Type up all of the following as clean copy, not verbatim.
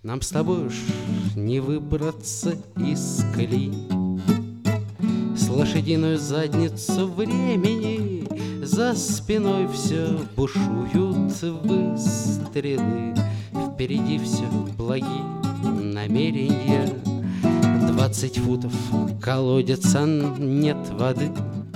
Нам с тобой уж не выбраться из колеи. С лошадиную задницу времени за спиной все бушуют выстрелы. Впереди все благие намерения. 20 футов колодец, а нет воды.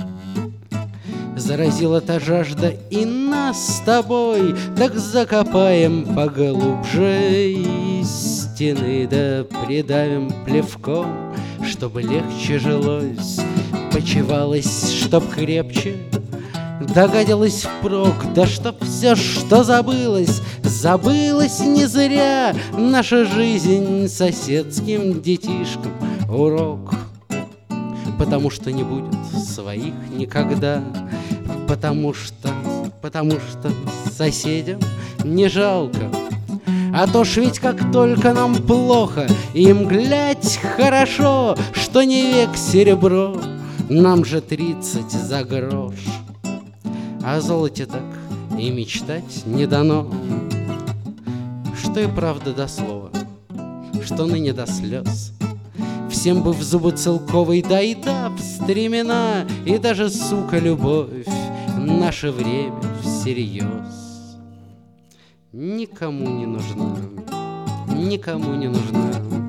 Заразила та жажда и нас с тобой, так закопаем поглубже из стены, да придавим плевком, чтобы легче жилось, почивалось, чтоб крепче, догадилось впрок, да чтоб все, что забылось, забылось не зря. Наша жизнь соседским детишкам урок, потому что не будет своих никогда, потому что соседям не жалко. А то ж ведь как только нам плохо, им глядь хорошо, что не век серебро, нам же 30 за грош. О золоте так и мечтать не дано, что и правда до слова, что ныне до слез. Всем бы в зубы целковый, да и да в стремена, и даже, сука, любовь наше время всерьез никому не нужна, никому не нужна.